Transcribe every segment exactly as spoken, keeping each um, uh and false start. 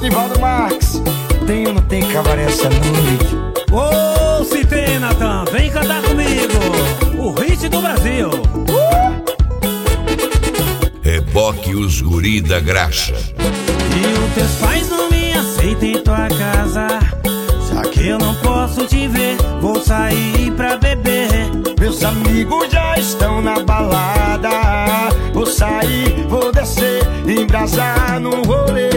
Nivaldo Marques, tem ou não tem cabaré essa noite? Ô, oh, se tem, Natan, vem cantar comigo o hit do Brasil. uh! Reboque os guri da graxa. E os teus pais não me aceitam em tua casa, já que eu não posso te ver, vou sair pra beber. Meus amigos já estão na balada, vou sair, vou descer, embrasar no rolê.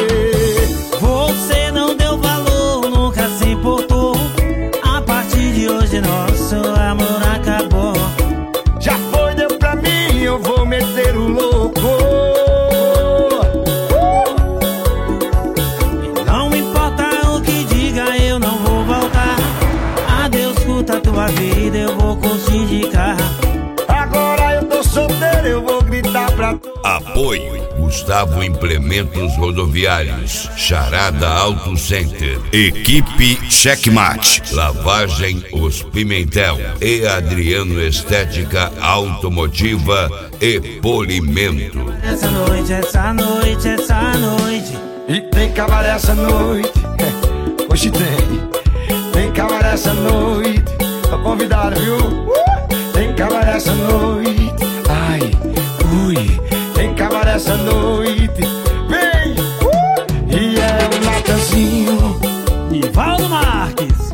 Você não deu valor, nunca se importou, a partir de hoje nosso amor acabou. Já foi, deu pra mim, eu vou meter o louco. E não importa o que diga, eu não vou voltar. Adeus, curta a tua vida, eu vou curtir de carro. Agora eu tô solteiro, eu vou gritar pra tu. Apoio Gustavo Implementos Rodoviários, Charada Auto Center, Equipe Checkmate, Lavagem Os Pimentel e Adriano Estética Automotiva e Polimento. Essa noite, essa noite, essa noite. E tem cabaré essa noite. Hoje tem. Tem cabaré essa noite. Tô convidado, viu? Uh! Tem cabaré essa noite. Ai, ui. Tem cabaré essa noite. Vem! Uh! E é o Natanzinho. Nivaldo Marques.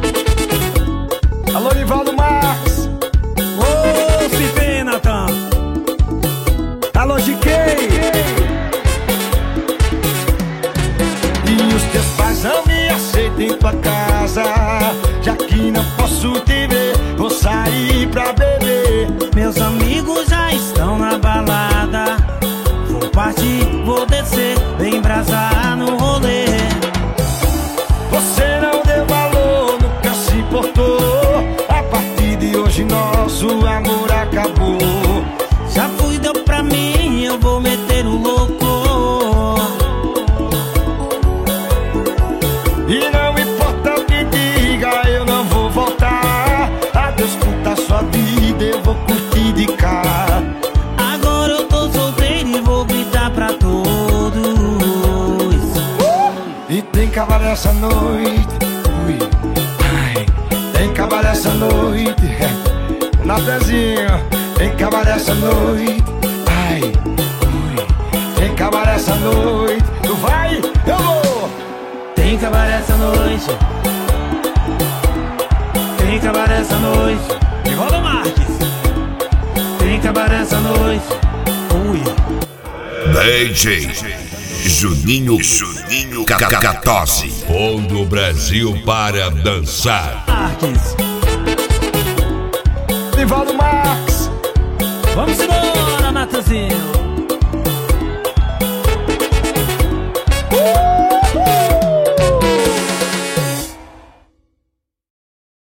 Alô, Nivaldo Marques. Ô, oh, se tem, Natan. Alô, G K. E os teus pais não me aceitam em tua casa, já que não posso te ver, vou sair pra beber. Meus amigos já estão na balada, vou partir, vou descer, vem embrasar no rolê. Você não deu valor, nunca se importou, a partir de hoje nosso amor acabou. Já fui, deu pra mim, eu vou meter o louco. E não importa o que diga, eu não vou voltar. Adeus, curta a sua vida, eu vou curtir de cá. Agora eu tô solteiro e vou gritar pra todos. uh! E tem cabaré essa noite. Ui, ai, tem cabaré essa noite. Natanzinho, tem cabaré essa noite. Ai, ui, tem cabaré essa noite. Tu vai, eu vou. Tem cabaré essa noite. Tem cabaré essa noite. Nivaldo Marques. Tem cabaré essa noite. Ui. D J Juninho Juninho Catose, pondo o Brasil para dançar. Marques. Nivaldo Marques. Vamos embora.